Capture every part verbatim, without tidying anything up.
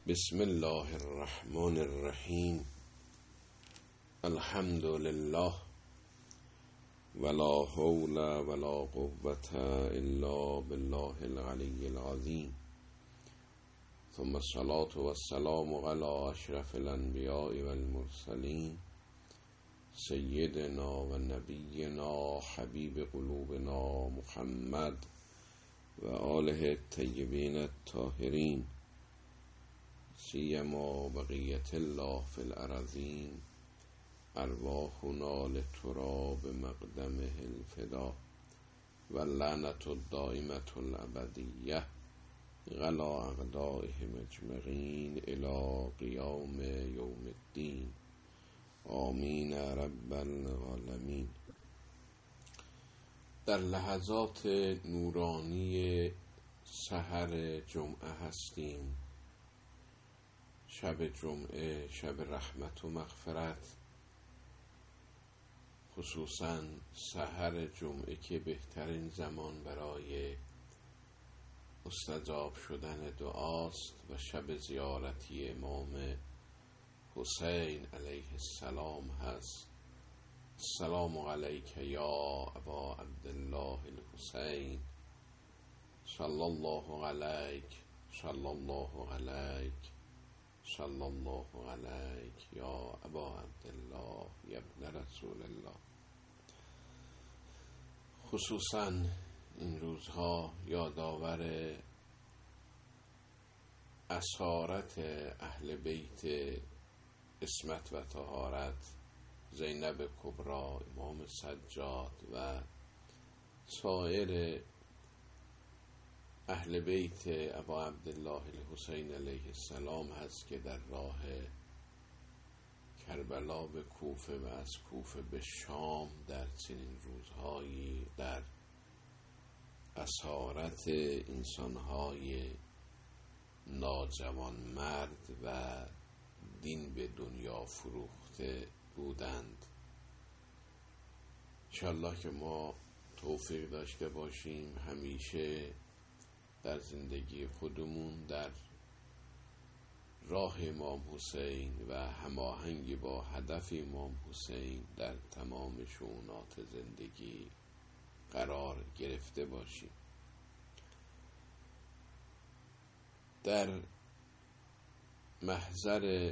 بسم الله الرحمن الرحیم. الحمد لله ولا حول ولا قوة الا بالله العلی العظیم. ثم الصلاة والسلام على اشرف الانبیاء والمرسلین سیدنا و نبینا حبیب قلوبنا محمد و آله الطیبین الطاهرین، سیما بقیت الله فی الارضین، ارواحنا لتراب مقدمه الفدا و لعنت الدائمة الابدیه غلا اعدائهم اجمعین الی قیام یوم الدین. آمین رب العالمین. در لحظات نورانی سحر جمعه هستیم. شب جمعه شب رحمت و مغفرت، خصوصا سحر جمعه که بهترین زمان برای مستجاب شدن دعاست و شب زیارتی امام حسین علیه السلام هست. السلام علیک یا ابا عبدالله الحسین، صلی الله علیک صلی الله علیک صلی الله علیک یا ابا عبدالله یا ابن رسول الله. خصوصا این روزها یادآور اسارت اهل بیت عصمت و طهارت، زینب کبری، امام سجاد و سایر اهل بیت ابا عبدالله الحسین علیه السلام هست که در راه کربلا به کوفه و از کوفه به شام در چنین روزهایی در اسارت انسانهای ناجوان مرد و دین به دنیا فروخته بودند. انشالله که ما توفیق داشته باشیم همیشه در زندگی خودمون در راه امام حسین و هماهنگی با هدف امام حسین در تمام شؤونات زندگی قرار گرفته باشیم. در محضر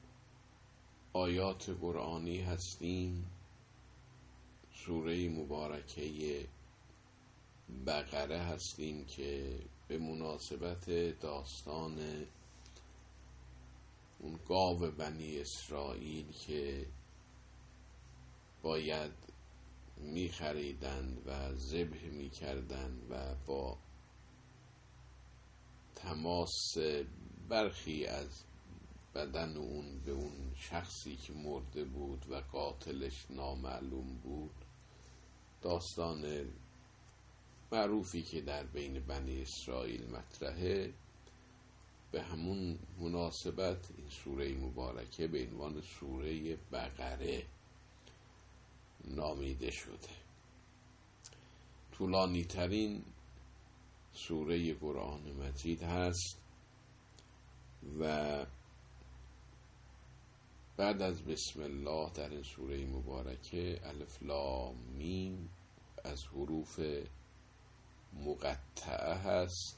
آیات قرآنی هستیم. سوره مبارکه بقره هستیم که به مناسبت داستان اون گاو بنی اسرائیل که باید می خریدند و ذبح می کردند و با تماس برخی از بدن اون به اون شخصی که مرده بود و قاتلش نامعلوم بود، داستان معروفی که در بین بنی اسرائیل مطرحه، به همون مناسبت این سوره مبارکه به عنوان سوره بقره نامیده شده. طولانی ترین سوره قرآن مجید هست و بعد از بسم الله در این سوره مبارکه الف لام میم از حروف مقطعه هست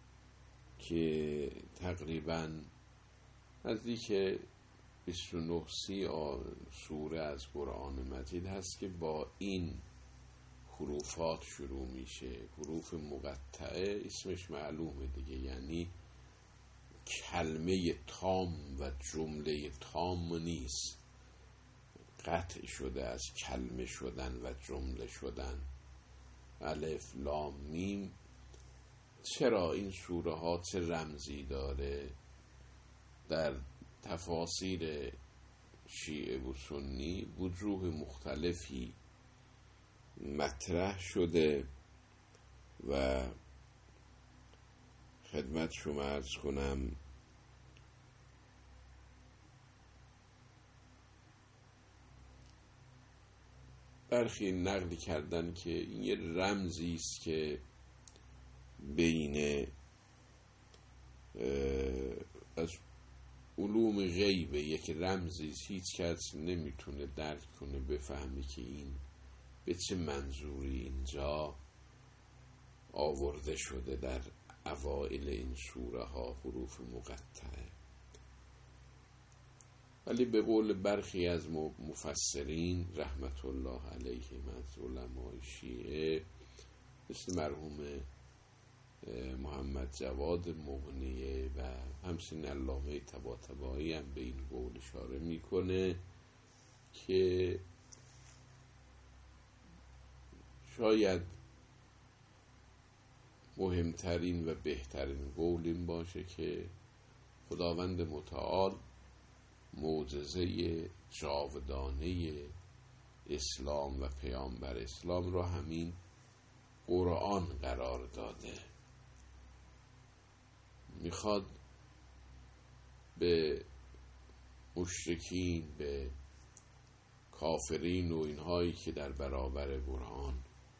که تقریبا نزدیک بیست و نه سی سوره از قرآن مجید هست که با این حروفات شروع میشه. حروف مقطعه اسمش معلومه دیگه، یعنی کلمه تام و جمله تام نیست، قطع شده از کلمه شدن و جمله شدن. الف لام میم. چرا این سوره ها چه رمزی داره؟ در تفاسیر شیعه و سنی وجوه مختلفی مطرح شده و خدمت شما عرض کنم برخی نقل کردن که این یه رمزی است که بین از علوم غیب، یک رمزی هیچ کس نمیتونه درک کنه بفهمی که این به چه منظوری اینجا آورده شده در اوائل این سوره ها حروف مقطعه. ولی به قول برخی از مفسرین رحمت الله علیهم از علمای شیعه مثل مرحوم محمد جواد مغنیه و همچنین علامه طباطبایی هم به این قول اشاره میکنه که شاید مهمترین و بهترین قول این باشه که خداوند متعال معجزه جاودانه اسلام و پیامبر اسلام را همین قرآن قرار داده. میخواد به مشرکین، به کافرین و اینهایی که در برابر قرآن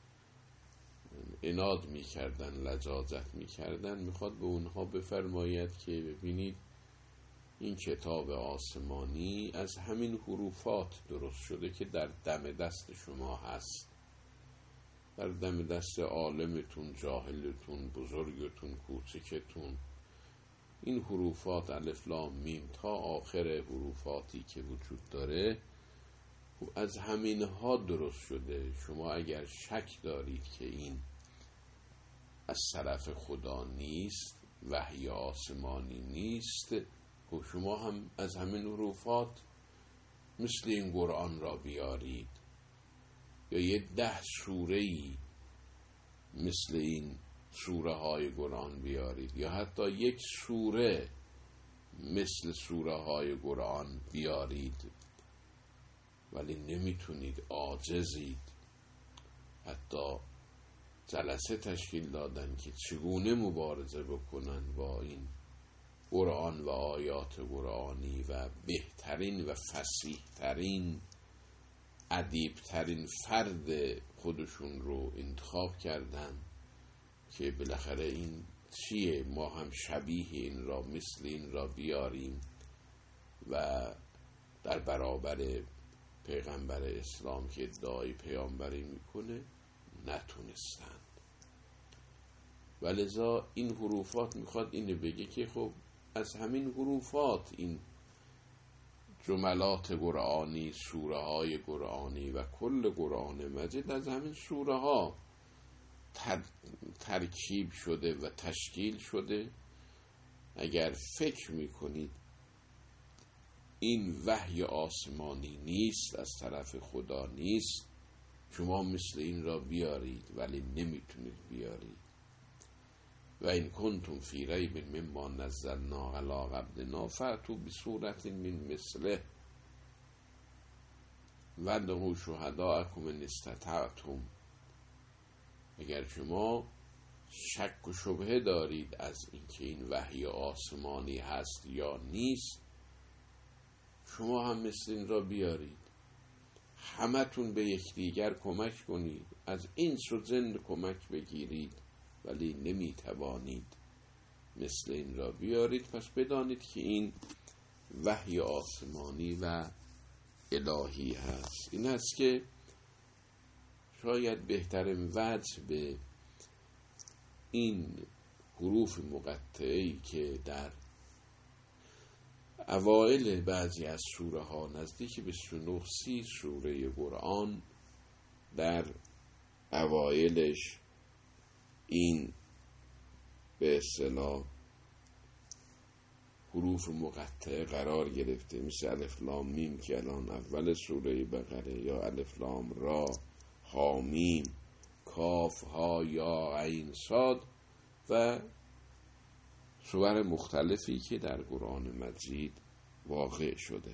عناد میکردن، لجاجت میکردن، میخواد به اونها بفرماید که ببینید این کتاب آسمانی از همین حروفات درست شده که در دم دست شما هست، در دم دست عالمتون، جاهلتون، بزرگتون، کوچکتون. این حروفات الف لام میم تا آخر حروفاتی که وجود داره از همین ها درست شده. شما اگر شک دارید که این از طرف خدا نیست، وحی آسمانی نیست، خب شما هم از همین حروفات مثل این قرآن را بیارید، یا یه ده سوره‌ای مثل این سوره های قرآن بیارید، یا حتی یک سوره مثل سوره های قرآن بیارید، ولی نمیتونید، عاجزید. حتی جلسه تشکیل دادن که چگونه مبارزه بکنن با این قرآن و آیات قرآنی و بهترین و فصیحترین ادیبترین فرد خودشون رو انتخاب کردن که بالاخره این چیه، ما هم شبیه این را، مثل این را بیاریم و در برابر پیغمبر اسلام که ادعای پیامبری میکنه نتونستند. ولذا این حروفات میخواد اینو بگه که خب از همین حروفات این جملات قرآنی، سوره های قرآنی و کل قرآن مجید از همین سوره ها تر، ترکیب شده و تشکیل شده. اگر فکر میکنید این وحی آسمانی نیست، از طرف خدا نیست، شما مثل این را بیارید، ولی نمیتونید بیارید. و این کنتم فی ریب مما نزلنا علی عبدنا فأتوا بسورة من مثله وادعوا شهداءکم ان استطعتم. اگر شما شک و شبهه دارید از اینکه این وحی آسمانی هست یا نیست، شما هم مثل این را بیارید، همتون به یکدیگر کمک کنید، از اینس و جن کمک بگیرید، ولی نمیتوانید مثل این را بیارید. پس بدانید که این وحی آسمانی و الهی هست. این هست که شاید بهترین وجه به این حروف مقطعه‌ای که در اوائل بعضی از سوره ها نزدیک به نه سی سوره قرآن در اوائلش این به اصطلاح حروف مقطعه قرار گرفته، مثل الف لام میم که الان اول سوره بقره، یا الف لام را، ها میم، کاف ها یا عین صاد و سور مختلفی که در قرآن مجید واقع شده.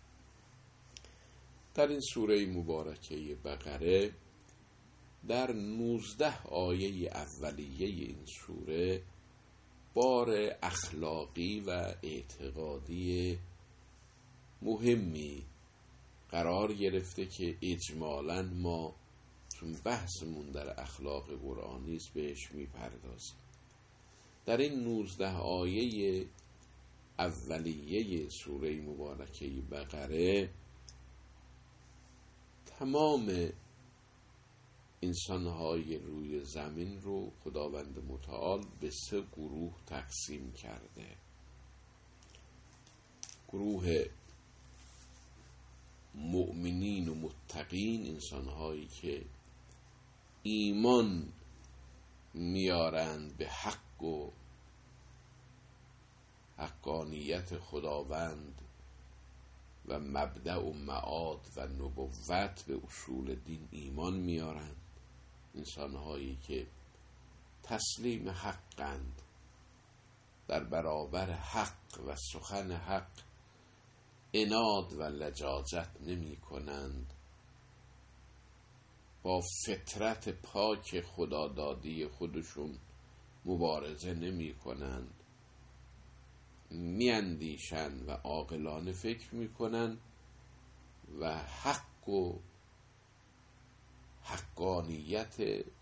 در این سوره مبارکه بقره در نوزده آیه اولیه این سوره بار اخلاقی و اعتقادی مهمی قرار گرفته که اجمالاً ما چون بحثمون در اخلاق قرآنی است بهش میپردازیم. در این نوزده آیه اولیه سوره مبارکه بقره تمام انسانهای روی زمین رو خداوند متعال به سه گروه تقسیم کرده. گروه مؤمنین و متقین، انسانهایی که ایمان میارند به حق و حقانیت خداوند و مبدأ و معاد و نبوت، به اصول دین ایمان میارند. انسانهایی که تسلیم حقند، در برابر حق و سخن حق عناد و لجاجت نمی کنند، با فطرت پاک خدادادی خودشون مبارزه نمی کنند، می اندیشند و عاقلانه فکر می کنند و حق و حقانیت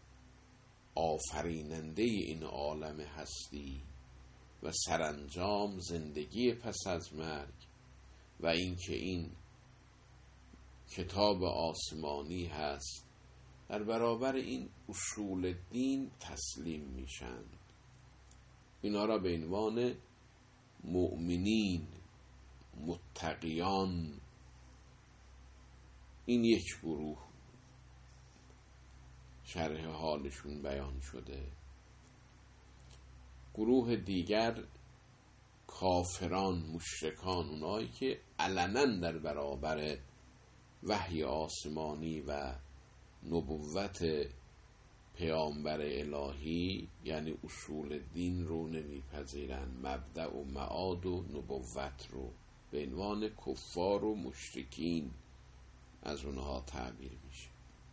آفریننده این عالم هستی و سرانجام زندگی پس از مرگ و اینکه این کتاب آسمانی هست، در برابر این اصول دین تسلیم میشن. اینا را به عنوان مؤمنین، متقیان، این یک گروه شرح حالشون بیان شده. گروه دیگر کافران، مشرکان، اونایی که علنا در برابر وحی آسمانی و نبوت پیامبر الهی، یعنی اصول دین رو نمیپذیرن، مبدأ و معاد و نبوت رو، به عنوان کفار و مشرکین از اونها تعبیر میشه.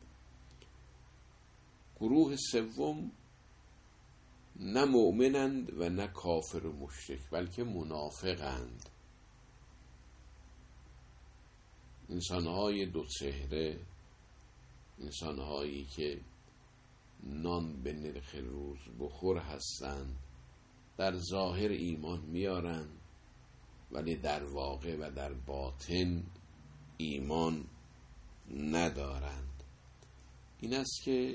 گروه سوم نه مؤمنند و نه کافر و مشرک، بلکه منافقند. انسانهای دو چهره، انسانهایی که نان به نرخ روز بخور هستند، در ظاهر ایمان میارند ولی در واقع و در باطن ایمان ندارند. این است که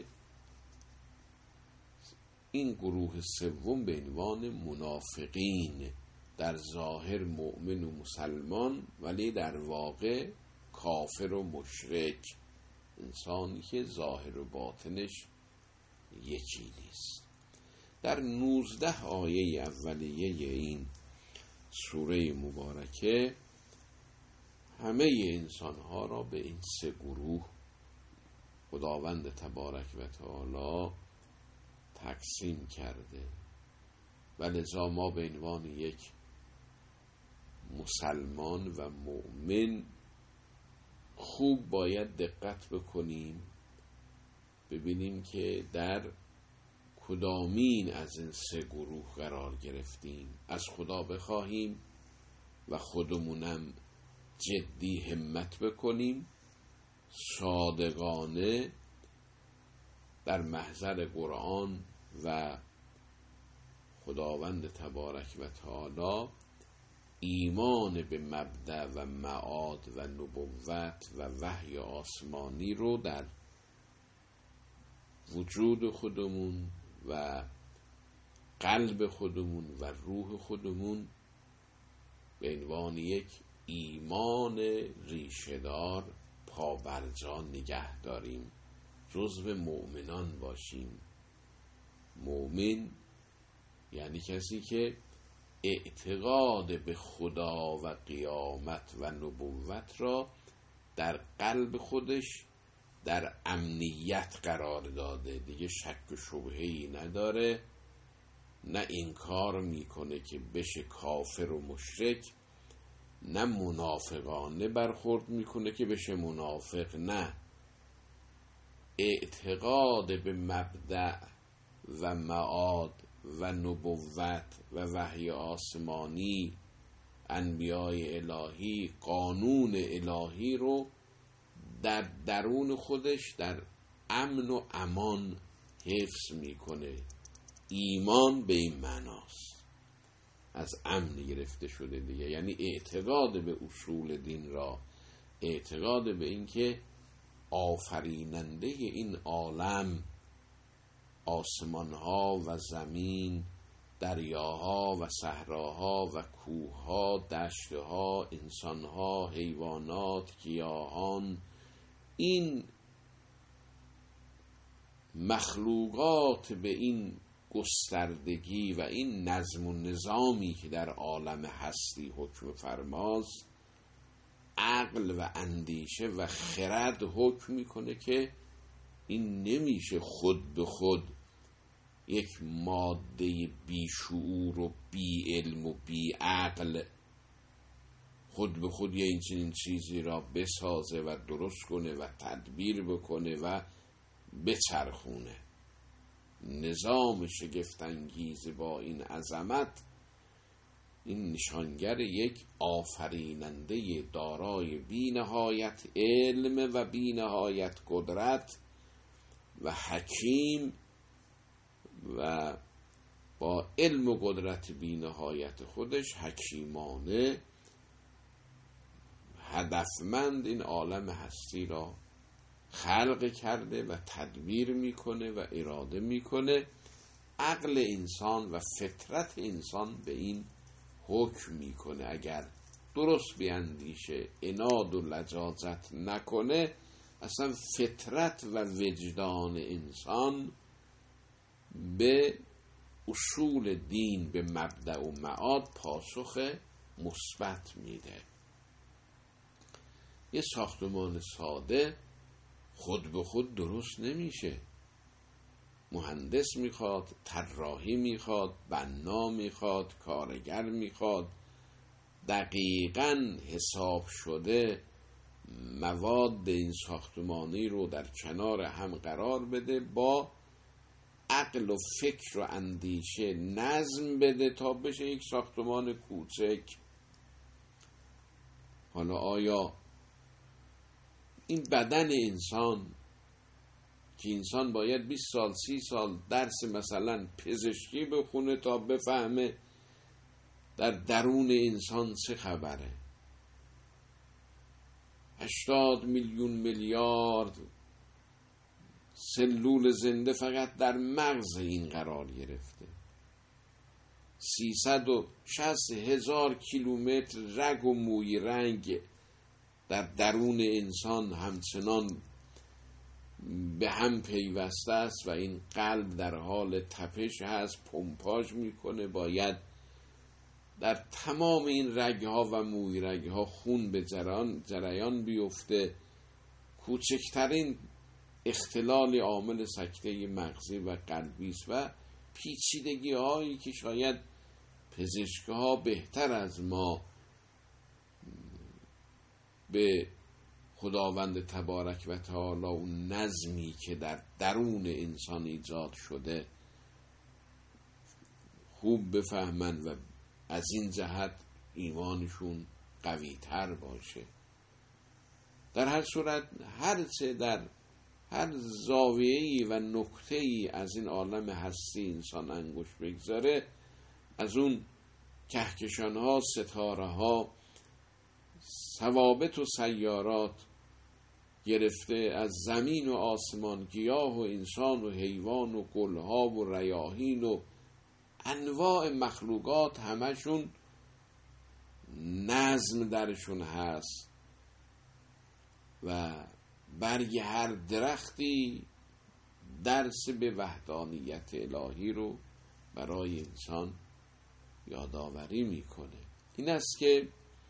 این گروه سوم به عنوان منافقین، در ظاهر مؤمن و مسلمان ولی در واقع کافر و مشرک، انسانی که ظاهر و باطنش یکی نیست. در نوزده آیه اولیه این سوره مبارکه همه انسانها را به این سه گروه خداوند تبارک و تعالی تقسیم کرده و لذا ما به عنوان یک مسلمان و مؤمن خوب باید دقت بکنیم، ببینیم که در کدامین از این سه گروه قرار گرفتیم. از خدا بخواهیم و خودمونم جدی همت بکنیم، صادقانه در محضر قرآن و خداوند تبارک و تعالی ایمان به مبدأ و معاد و نبوت و وحی آسمانی رو در وجود خودمون و قلب خودمون و روح خودمون به عنوان یک ایمان ریشه‌دار پابرجا نگه داریم، جزو مؤمنان باشیم. مؤمن یعنی کسی که اعتقاد به خدا و قیامت و نبوت را در قلب خودش در امنیت قرار داده، دیگه شک و شبهه‌ای نداره، نه انکار میکنه که بشه کافر و مشرک، نه منافقانه برخورد میکنه که بشه منافق، نه، اعتقاد به مبدأ و معاد و نبوت و وحی آسمانی، انبیای الهی، قانون الهی رو در درون خودش در امن و امان حفظ میکنه. ایمان به این معناست. از امن گرفته شده دیگه. یعنی اعتقاد به اصول دین را، اعتقاد به این که آفریننده این عالم، آسمانها و زمین، دریاها و صحراها و کوهها، دشتها، انسانها، حیوانات، گیاهان، این مخلوقات به این گستردگی و این نظم و نظامی که در عالم هستی حکم فرماست، عقل و اندیشه و خرد حکم میکنه که این نمیشه خود به خود یک ماده بی شعور و بی علم و بی عقل خود به خود یه این چنین چیزی را بسازه و درست کنه و تدبیر بکنه و بچرخونه. نظام شگفت‌انگیز با این عظمت، این نشانگر یک آفریننده دارای بی نهایت علم و بی نهایت قدرت و حکیم و با علم و قدرت بی نهایت خودش حکیمانه هدفمند این عالم هستی را خلق کرده و تدبیر میکنه و اراده میکنه. عقل انسان و فطرت انسان به این حکم میکنه. اگر درست بیاندیشه، عناد و لجاجت نکنه، اصلا فطرت و وجدان انسان به اصول دین، به مبدأ و معاد پاسخ مثبت میده. یه ساختمان ساده خود به خود درست نمیشه. مهندس میخواد، طراحی میخواد، بنا میخواد، کارگر میخواد، دقیقاً حساب شده مواد این ساختمانی رو در کنار هم قرار بده، با عقل و فکر و اندیشه نظم بده تا بشه یک ساختمان کوچک. حالا آیا این بدن انسان که انسان باید بیست سال سی سال درس مثلا پزشکی بخونه تا بفهمه در درون انسان چه خبره؟ هشتاد میلیون میلیارد سلول زنده فقط در مغز این قرار گرفته. سیصد و شصت هزار کیلومتر رگ و موی رنگ در درون انسان همچنان به هم پیوسته است و این قلب در حال تپش هست، پمپاژ میکنه. باید در تمام این رگها و موی رگها خون به جریان جریان بیفته. کوچکترین اختلال عامل سکته مغزی و قلبی است و پیچیدگی هایی که شاید پزشکها بهتر از ما به خداوند تبارک و تعالی اون نظمی که در درون انسان ایجاد شده خوب بفهمند و از این جهت ایمانشون قوی تر باشه. در هر صورت هر چه در هر زاویه‌ای و نکته‌ای از این عالم هستی انسان انگوش بگذاره، از اون کهکشان‌ها، ستاره‌ها، ثوابت و سیارات گرفته از زمین و آسمان، گیاه و انسان و حیوان و گلها و ریاحین و انواع مخلوقات، همشون نظم درشون هست و برگ هر درختی درس به وحدانیت الهی رو برای انسان یادآوری میکنه. این است که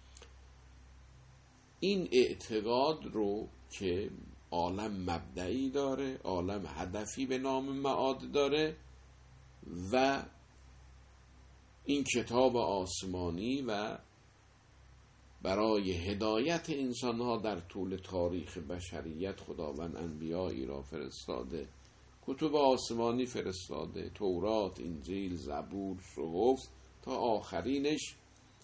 این اعتقاد رو که عالم مبدئی داره، عالم هدفی به نام معاد داره و این کتاب آسمانی و برای هدایت انسانها در طول تاریخ بشریت خداوند انبیایی را فرستاده، کتب آسمانی فرستاده، تورات، انجیل، زبور، صحف تا آخرینش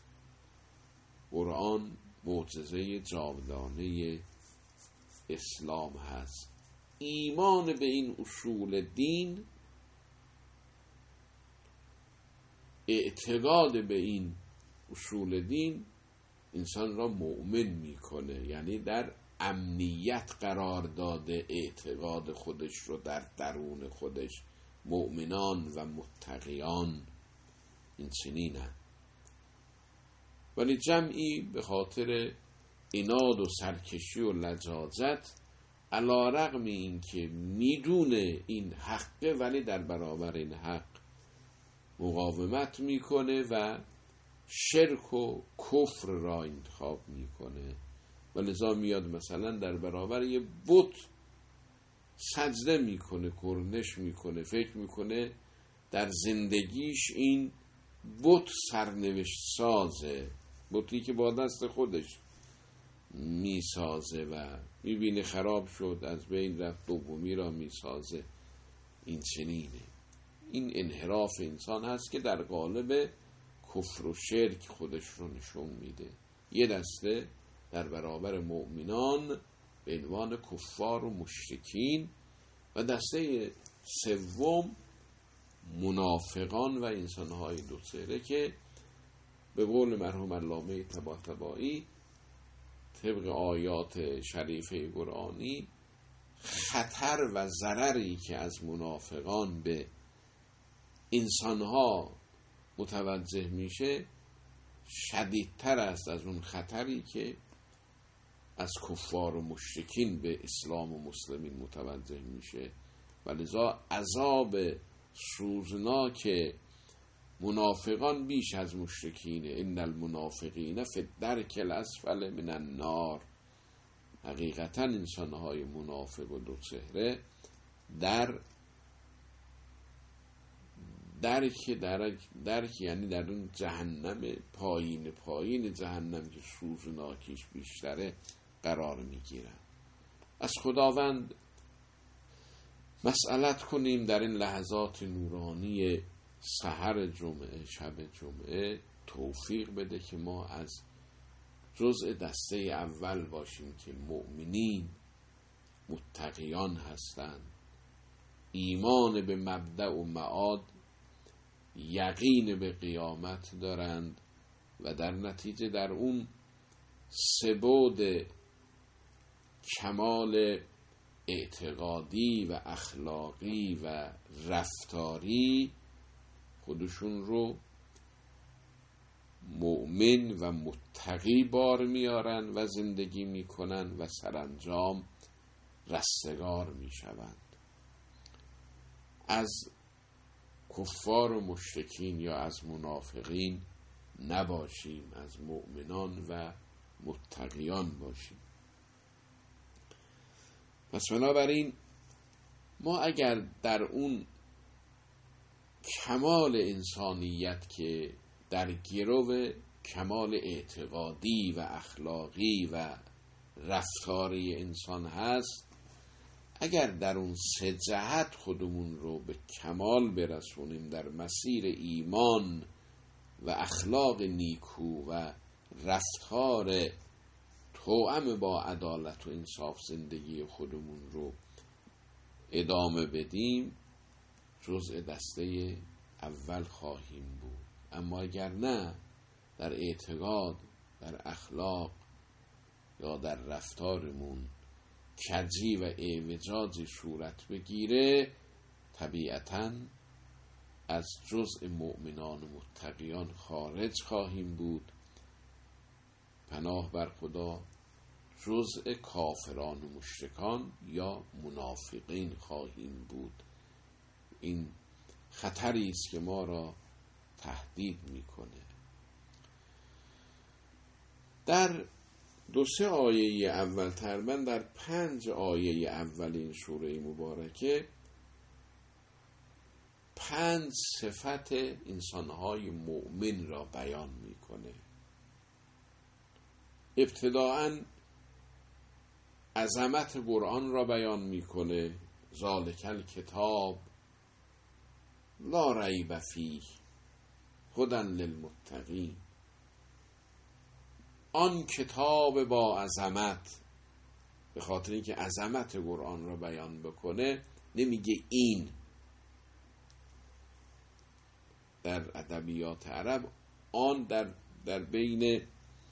قرآن، معجزه جاودانه اسلام هست. ایمان به این اصول دین اعتقاد به این اصول دین انسان را مؤمن میکنه، یعنی در امنیت قرار داده اعتقاد خودش رو در درون خودش. مؤمنان و متقیان این چنینند. ولی جمعی به خاطر عناد و سرکشی و لجاجت علی رغم این که میدونه این حقه ولی در برابر این حق مقاومت میکنه و شرک و کفر را انتخاب میکنه و لذا میاد مثلا در برابر یه بت سجده میکنه، کرنش میکنه، فکر میکنه در زندگیش این بت سرنوشت سازه، بتی که با دست خودش میسازه و میبینه خراب شد از بین رفت، دومی را میسازه. این چنینه. این انحراف انسان هست که در قالب کفر و شرک خودش رو نشون میده. یه دسته در برابر مؤمنان به عنوان کفار و مشرکین و دسته سوم منافقان و انسانهای دو چهره که به قول مرحوم علامه طباطبایی طبق آیات شریفه قرآنی خطر و ضرری که از منافقان به انسانها متوجه میشه شدیدتر است از اون خطری که از کفار و مشرکین به اسلام و مسلمین متوجه میشه و لذا عذاب سوزناک منافقان بیش از مشرکین. ان المنافقین فی الدرک الاسفل من النار. حقیقتا انسانهای منافق و دو چهره در درک درک درک یعنی در اون جهنم پایین پایین جهنم که سوزناکیش بیشتره قرار میگیرن. از خداوند مسئلت کنیم در این لحظات نورانی سحر جمعه، شب جمعه، توفیق بده که ما از جزء دسته اول باشیم که مؤمنین متقیان هستند، ایمان به مبدأ و معاد، یقین به قیامت دارند و در نتیجه در اون سبود کمال اعتقادی و اخلاقی و رفتاری خودشون رو مؤمن و متقی بار میارن و زندگی میکنن و سرانجام رستگار میشوند. از کفار و مشرکین یا از منافقین نباشیم، از مؤمنان و متقیان باشیم. پس بنابراین ما اگر در اون کمال انسانیت که در گرو کمال اعتقادی و اخلاقی و رفتاری انسان هست، اگر در اون سه جهت خودمون رو به کمال برسونیم در مسیر ایمان و اخلاق نیکو و رفتار توأم با عدالت و انصاف زندگی خودمون رو ادامه بدیم، جزء دسته اول خواهیم بود. اما اگر نه، در اعتقاد، در اخلاق یا در رفتارمون کجی و اعوجاجی صورت بگیره، طبیعتاً از جزء مؤمنان و متقیان خارج خواهیم بود. پناه بر خدا، جزء کافران و مشرکان یا منافقین خواهیم بود. این خطری است که ما را تهدید میکنه. در دو سه آیه اول، تقریباً در پنج آیه اول این سوره مبارکه پنج صفت انسانهای مؤمن را بیان میکنه. ابتداءً عظمت قرآن را بیان میکنه. ذالک الکتاب لا ریب فیه هدی للمتقین. آن کتاب با عظمت، به خاطر اینکه عظمت قرآن را بیان بکنه نمیگه این، در ادبیات عرب آن در در بین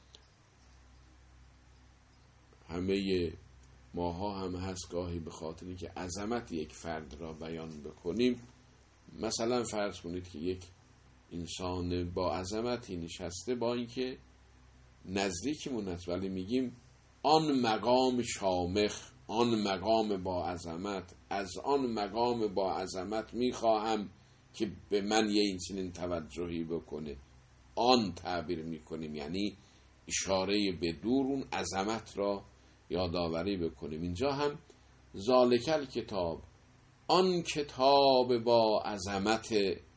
همه ماها هم هست، گاهی به خاطری که عظمت یک فرد را بیان بکنیم. مثلا فرض کنید که یک انسان با عظمتی نشسته، با اینکه نزدیکمون است ولی میگیم آن مقام شامخ، آن مقام با عظمت، از آن مقام با عظمت میخواهم که به من یه این توجهی بکنه. آن تعبیر میکنیم، یعنی اشاره به دور اون عظمت را یادآوری بکنیم. اینجا هم ذالکل کتاب، آن کتاب با عظمت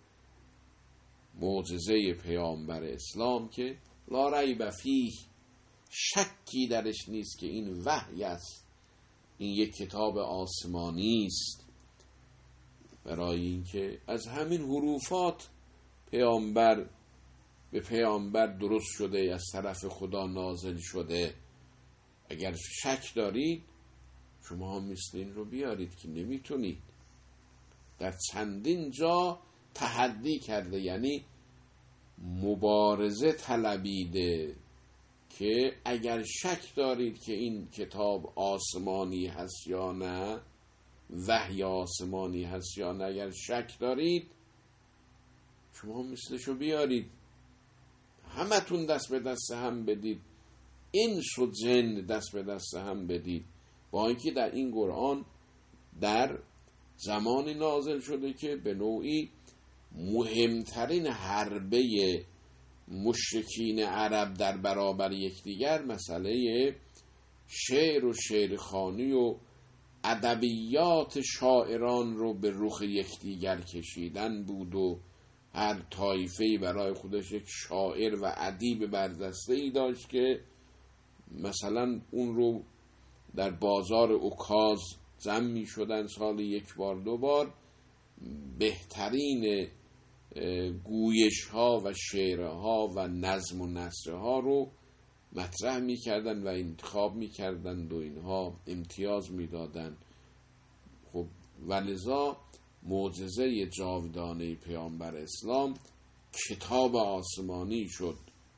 معجزه پیامبر اسلام که لا ریب فیه، شکی درش نیست که این وحی است، این یک کتاب آسمانی است، برای اینکه از همین حروفات پیامبر به پیامبر درست شده، از طرف خدا نازل شده. اگر شک دارید شما هم مثل این رو بیارید که نمیتونید. در چندین جا تحدی کرده، یعنی مبارزه طلبیده که اگر شک دارید که این کتاب آسمانی هست یا نه، وحی آسمانی هست یا نه، اگر شک دارید شما مثلشو بیارید، همه تون دست به دست هم بدید، انس و جن دست به دست هم بدید. با اینکه در این قرآن در زمانی نازل شده که به نوعی مهمترین حربه مشرکین عرب در برابر یکدیگر مسئله شعر و شعرخوانی و ادبیات شاعران رو به رخ یکدیگر کشیدن بود و هر طایفه‌ای برای خودش یک شاعر و ادیب بردسته‌ای داشت که مثلا اون رو در بازار اوکاز جمع می شدن سال یک بار دو بار، بهترین گویش ها و شعر ها و نظم و نثر ها رو مطرح می کردن و انتخاب می کردن و اینها امتیاز می دادن. خب ولذا معجزه جاودانه پیامبر اسلام کتاب آسمانی شد،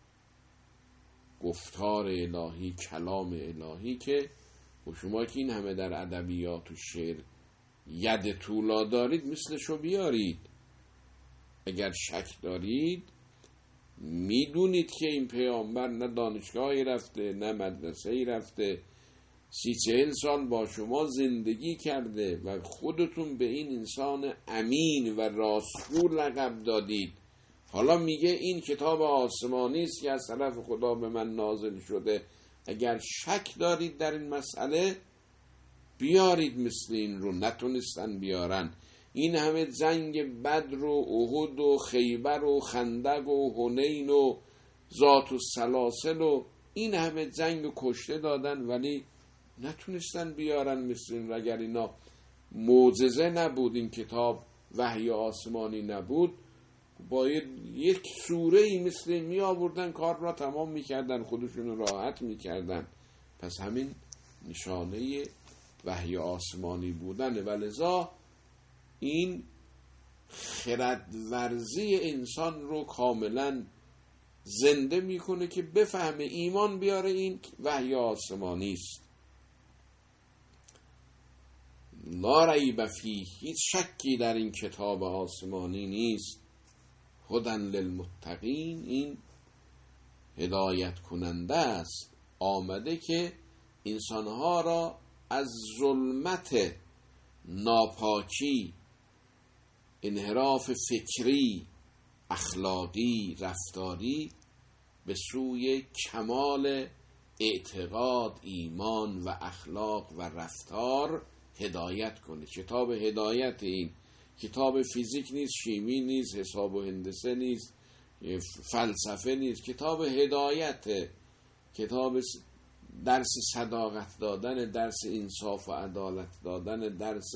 گفتار الهی، کلام الهی که و شما که این همه در ادبیات و شعر ید طولا دارید مثلشو بیارید. اگر شک دارید میدونید که این پیامبر نه دانشگاهی رفته نه مدرسه‌ای رفته، سی چهل سال با شما زندگی کرده و خودتون به این انسان امین و راستگو لقب دادید. حالا میگه این کتاب آسمانی است که از طرف خدا به من نازل شده. اگر شک دارید در این مسئله بیارید مثل این رو. نتونستن بیارن. این همه جنگ بدر و احد و خیبر و خندق و حنین و ذات السلاسل و این همه جنگ کشته دادن ولی نتونستن بیارن مثل این. اگر اینا معجزه نبود، این کتاب وحی آسمانی نبود، باید یک سوره ای مثل این می آوردن، کار را تمام می کردن، خودشون راحت می کردن. پس همین نشانه وحی آسمانی بودن. ولذا این خردورزی انسان رو کاملا زنده میکنه که بفهمه، ایمان بیاره این وحی آسمانی است. لا ریب فیه، هیچ شکی در این کتاب آسمانی نیست. هدی للمتقین، این هدایت کننده است، آمده که انسانها را از ظلمت ناپاکی، انحراف فکری، اخلاقی، رفتاری به سوی کمال اعتقاد، ایمان و اخلاق و رفتار هدایت کنه. کتاب هدایت، این کتاب فیزیک نیست، شیمی نیست، حساب و هندسه نیست، فلسفه نیست، کتاب هدایت، کتاب درس صداقت دادن، درس انصاف و عدالت دادن، درس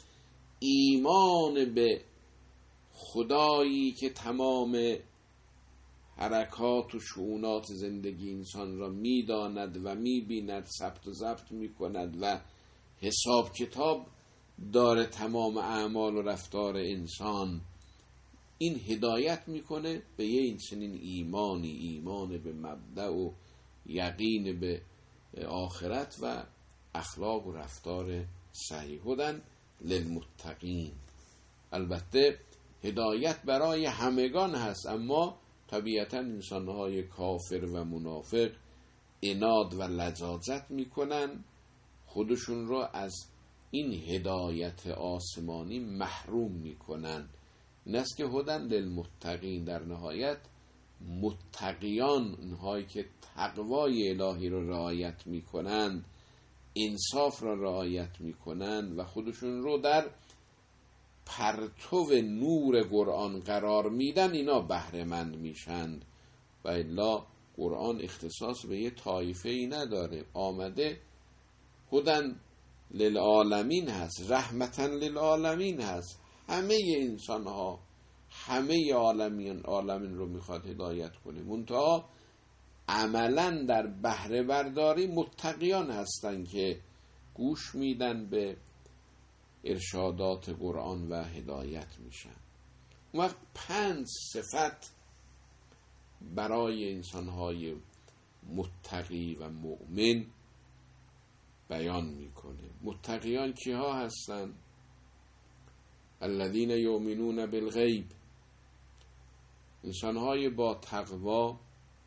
ایمان به خدایی که تمام حرکات و شؤونات زندگی انسان را میداند و میبیند، ثبت و ضبط میکند و حساب کتاب داره تمام اعمال و رفتار انسان. این هدایت میکنه به یه این چنین ایمانی، ایمان به مبدأ و یقین به آخرت و اخلاق و رفتار صحیح. هدن للمتقین. البته هدایت برای همگان هست، اما طبیعتا انسانهای کافر و منافق عناد و لجاجت میکنن، خودشون رو از این هدایت آسمانی محروم میکنن. این است که هدن للمتقین، در نهایت متقیان، اونهایی که تقوای الهی رو رعایت میکنند، انصاف را رعایت میکنند و خودشون رو در پرتو نور قرآن قرار میدن، اینا بهره مند میشند. و الا قرآن اختصاص به یه طایفه ای نداره، آمده هدن للعالمین هست، رحمتن للعالمین هست. همه انسان ها، همه عالمین عالمین رو میخواد هدایت کنه، منتها عملا در بهره برداری متقیان هستن که گوش میدن به ارشادات قرآن و هدایت میشن. اون وقت پنج صفت برای انسانهای متقی و مؤمن بیان میکنه. متقیان کیها هستن؟ الذین یؤمنون بالغیب، انسانهای با تقوا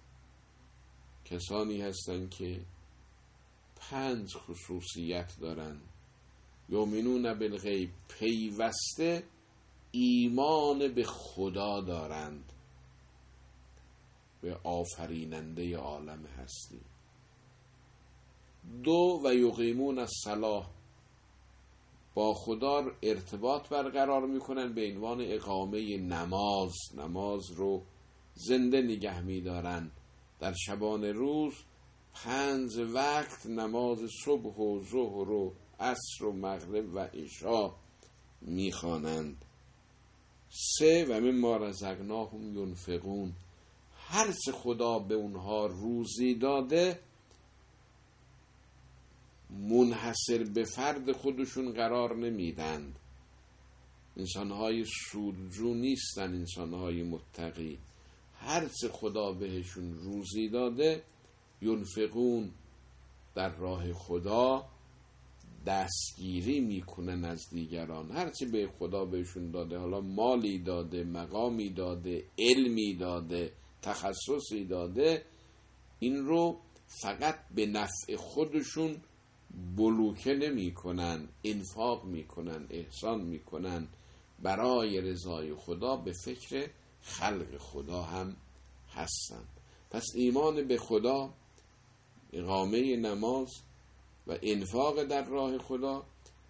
کسانی هستند که پنج خصوصیت دارند. یؤمنون بالغیب، پیوسته ایمان به خدا دارند، به آفریننده عالم هستی. دو، و یقیمون الصلاة، با خدا ارتباط برقرار میکنن به عنوان اقامه نماز، نماز رو زنده نگه میدارن. در شبان روز پنج وقت نماز صبح و ظهر و عصر و مغرب و عشا میخوانند. سه، و مما رزقناهم ینفقون، هر چه خدا به اونها روزی داده منحصر به فرد خودشون قرار نمیدند. انسانهای سودجو نیستن انسانهای متقی. هر چه خدا بهشون روزی داده ینفقون، در راه خدا دستگیری میکنن از دیگران. هر چه به خدا بهشون داده، حالا مالی داده، مقامی داده، علمی داده، تخصصی داده، این رو فقط به نفع خودشون بلوکه نمی کنن، انفاق می کنن، احسان می کنن، برای رضای خدا به فکر خلق خدا هم هستن. پس ایمان به خدا، اقامه نماز و انفاق در راه خدا،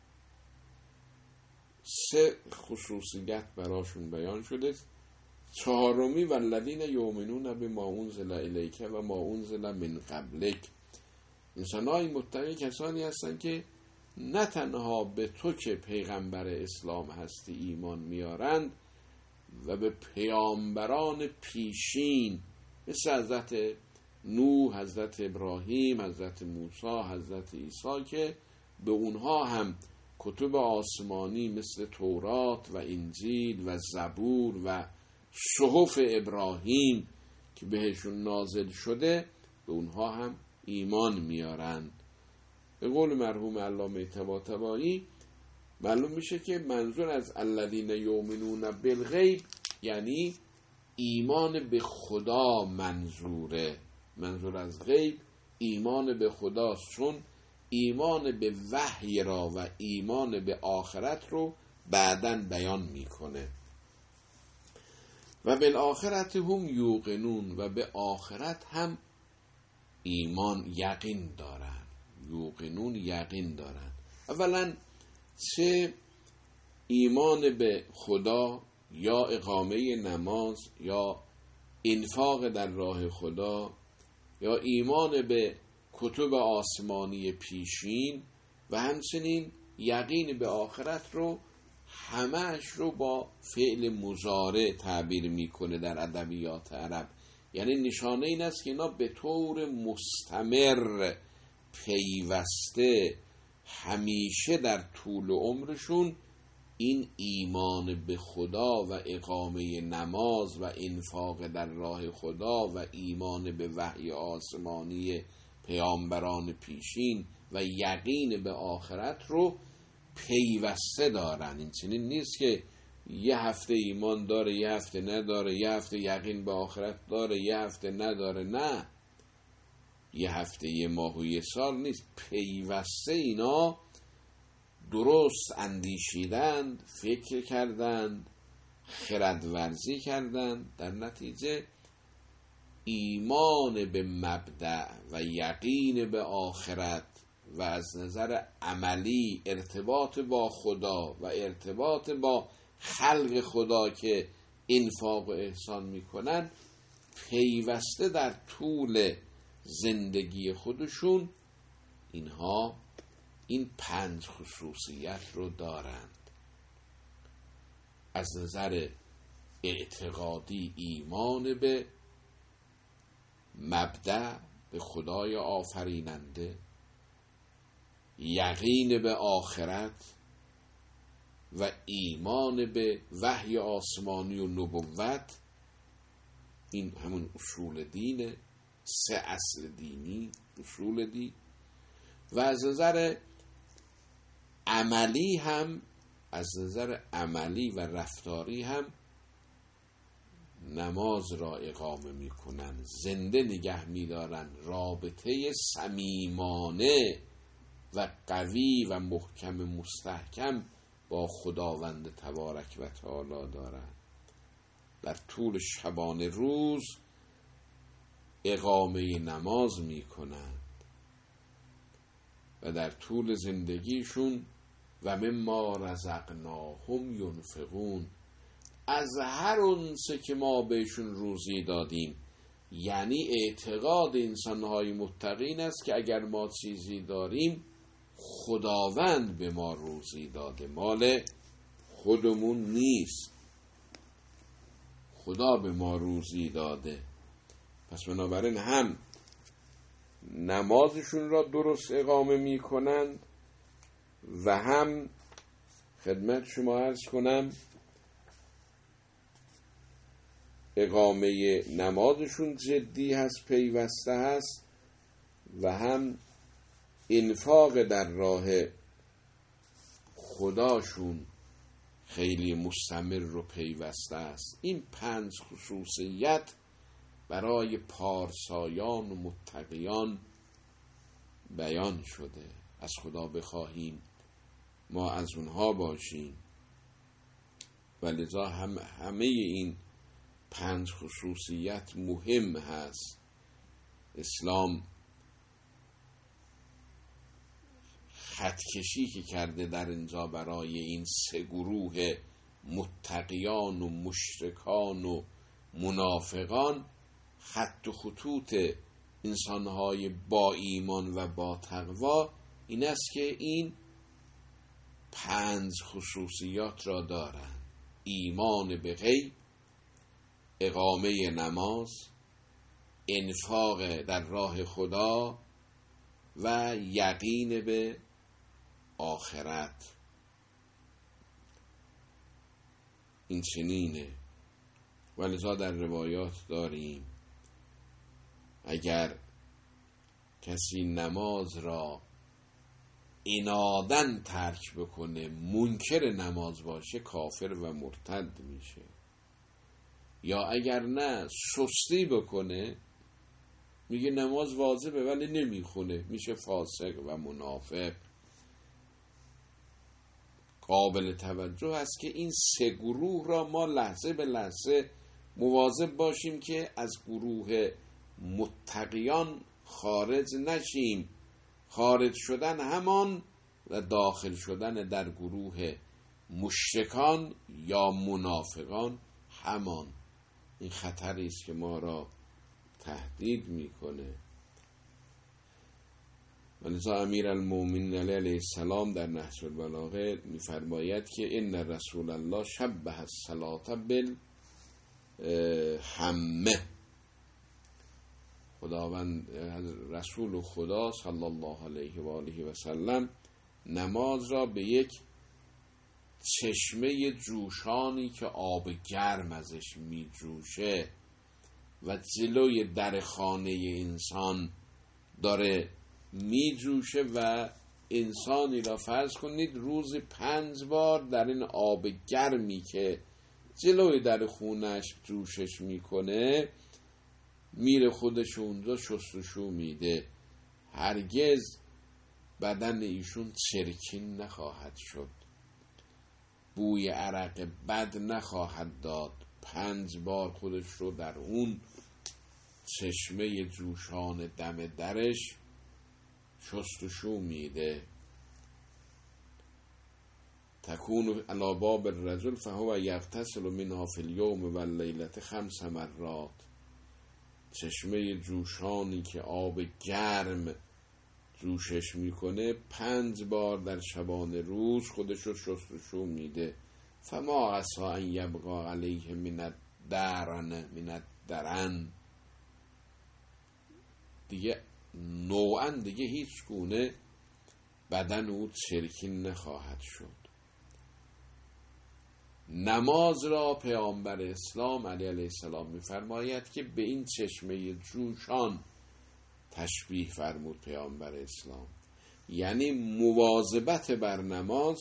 سه خصوصیت براشون بیان شده. چهارمی والذین یؤمنون بما انزل الیک و ما انزل من قبلک، انسان‌های متقی کسانی هستند که نه تنها به تو که پیغمبر اسلام هستی ایمان میارند و به پیامبران پیشین مثل حضرت نوح، حضرت ابراهیم، حضرت موسی، حضرت عیسی که به اونها هم کتب آسمانی مثل تورات و انجیل و زبور و صحف ابراهیم که بهشون نازل شده، به اونها هم ایمان میارن. به قول مرحوم علامه طباطبایی معلوم میشه که منظور از الذین یؤمنون بالغیب یعنی ایمان به خدا منظوره. منظور از غیب ایمان به خداست، چون ایمان به وحی را و ایمان به آخرت رو بعداً بیان میکنه. و بالآخرت هم یوقنون، و به آخرت هم ایمان یقین دارن. یوقنون یقین دارن. اولا چه ایمان به خدا یا اقامه نماز یا انفاق در راه خدا یا ایمان به کتب آسمانی پیشین و همچنین یقین به آخرت رو همهش رو با فعل مضارع تعبیر میکنه در ادبیات عرب. یعنی نشانه این است که اینا به طور مستمر، پیوسته، همیشه در طول عمرشون این ایمان به خدا و اقامه نماز و انفاق در راه خدا و ایمان به وحی آسمانی پیامبران پیشین و یقین به آخرت رو پیوسته دارن. این چنین نیست که یه هفته ایمان داره یه هفته نداره، یه هفته یقین به آخرت داره یه هفته نداره. نه، یه هفته یه ماه و یه سال نیست، پیوسته اینا درست اندیشیدند، فکر کردند، خردورزی کردند، در نتیجه ایمان به مبدأ و یقین به آخرت و از نظر عملی ارتباط با خدا و ارتباط با خلق خدا که انفاق و احسان میکنن پیوسته در طول زندگی خودشون اینها این پنج خصوصیت رو دارند. از نظر اعتقادی ایمان به مبدأ، به خدای آفریننده، یقین به آخرت و ایمان به وحی آسمانی و نبوت. این همون اصول دینه، سه اصل دینی، اصول دین. و از نظر عملی هم، از نظر عملی و رفتاری هم نماز را اقامه میکنن، زنده نگه میدارن، رابطه صمیمانه و قوی و محکم مستحکم با خداوند تبارک و تعالی دارن. در طول شبانه روز اقامه نماز میکنن و در طول زندگیشون و مما رزقناهم ینفقون، از هر اونچه که ما بهشون روزی دادیم. یعنی اعتقاد انسانهای متقین است که اگر ما چیزی داریم خداوند به ما روزی داده، مال خودمون نیست، خدا به ما روزی داده. پس بنابراین هم نمازشون را درست اقامه می کنند و هم خدمت شما عرض کنم اقامه نمازشون جدی هست، پیوسته هست، و هم انفاق در راه خداشون خیلی مستمر و پیوسته است. این پنج خصوصیت برای پارسایان و متقیان بیان شده. از خدا بخواهیم ما از اونها باشیم و لذا هم همه این پنج خصوصیت مهم هست. اسلام خطکشی که کرده در اینجا برای این سه گروه متقیان و مشرکان و منافقان، خط و خطوط انسانهای با ایمان و با تقوا این است که این پنج خصوصیات را دارند: ایمان به غیب، اقامه نماز، انفاق در راه خدا و یقین به آخرت. این چنینه. ولذا در روایات داریم اگر کسی نماز را عناداً ترک بکنه، منکر نماز باشه، کافر و مرتد میشه. یا اگر نه سستی بکنه، میگه نماز واجبه ولی نمیخونه، میشه فاسق و منافق. قابل توجه است که این سه گروه را ما لحظه به لحظه مواظب باشیم که از گروه متقیان خارج نشیم. خارج شدن همان و داخل شدن در گروه مشرکان یا منافقان همان. این خطری است که ما را تهدید میکنه. ولذا امیر المومنین علیه السلام در نهج البلاغه میفرماید که ان رسول الله شبه الصلاة بالحمه. خداوند رسول خدا صلی الله علیه و آله و سلم نماز را به یک چشمه جوشانی که آب گرم ازش می جوشه و جلوی در خانه انسان داره می جوشه و انسانی را فرض کنید روز پنج بار در این آب گرمی که جلوی در خونش جوشش میکنه میره خودش اونجا شستشو میده، هرگز بدن ایشون چرکین نخواهد شد، بوی عرق بد نخواهد داد. پنج بار خودش رو در اون چشمه جوشان دم درش شستشو میده. تکون علی باب الرجل فهو یغتسل منها فی اليوم و اللیلة خمس مرات. چشمه جوشانی که آب گرم جوشش میکنه پنج بار در شبانه روز خودش رو شستشو میده. فما عسا ان یبقا علیه من الدرن من الدرن، دیگه نوعا دیگه هیچ گونه بدن او چرکین نخواهد شد. نماز را پیامبر اسلام علیه علیه السلام میفرماید که به این چشمه جوشان تشبیه فرمود پیامبر اسلام، یعنی مواظبت بر نماز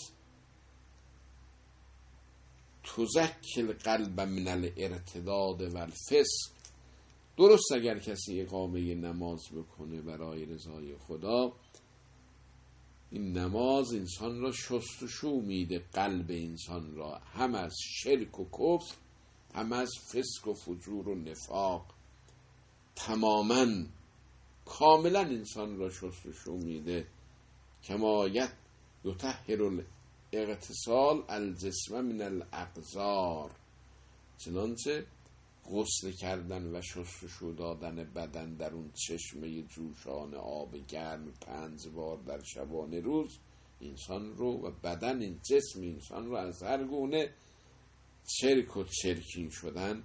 تزکی القلب من الارتداد و الفسق. درست اگر کسی اقامه نماز بکنه برای رضای خدا، این نماز انسان را شستشو میده، قلب انسان را، هم از شرک و کفر هم از فسق و فجور و نفاق، تماما کاملا انسان را شستشو میده. کما یطهر الاغتسال الجسم من الاقذار، چنانچه غسل کردن و شستشو دادن بدن در اون چشمه جوشان آب گرم پنج بار در شبانه روز انسان رو و بدن این جسم انسان رو از هر گونه چرک و چرکین شدن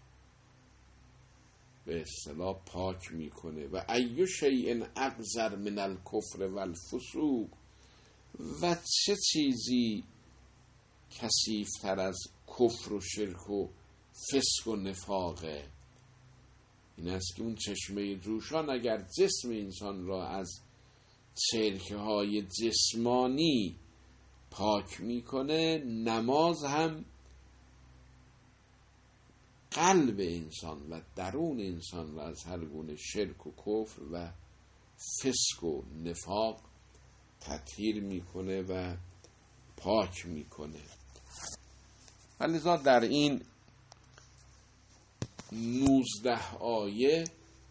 به اصطلاح پاک میکنه. و ایو شیء اقذر من الکفر و الفسوق، و چه چیزی کثیفتر از کفر و شرک و فسق و نفاقه. این است که اون چشمه جوشان اگر جسم انسان را از چرکه های جسمانی پاک میکنه، نماز هم قلب انسان و درون انسان را از هر گونه شرک و کفر و فسق و نفاق تطهیر میکنه و پاک میکنه. ولذا در این نوزده آیه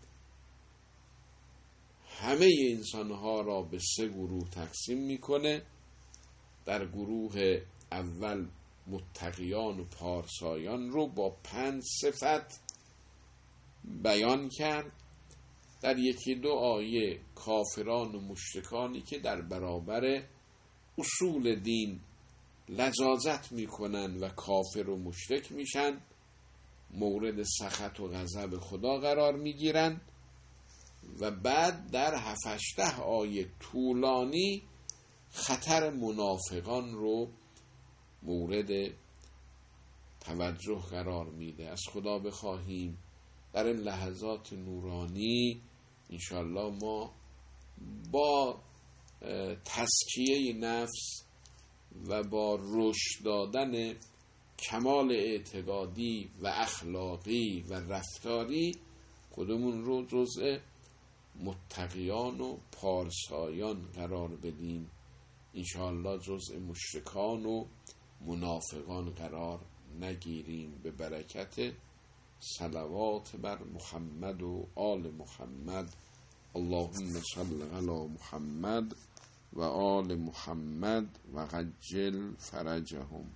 همه انسانها را به سه گروه تقسیم میکنه. در گروه اول متقیان و پارسایان رو با پنج صفت بیان کرد. در یکی دو آیه کافران و مشرکانی که در برابر اصول دین لجاجت میکنن و کافر و مشرک میشن، مورد سخط و غضب خدا قرار میگیرن. و بعد در هفته آیه طولانی خطر منافقان رو مورد توجه قرار میده. از خدا بخواهیم در این لحظات نورانی انشالله ما با تزکیه نفس و با رشد دادن کمال اعتقادی و اخلاقی و رفتاری خودمون رو جزء متقیان و پارسایان قرار بدیم، انشاءالله جزء مشرکان و منافقان قرار نگیریم. به برکت صلوات بر محمد و آل محمد. اللهم صل علی محمد و آل محمد و عجل فرجهم.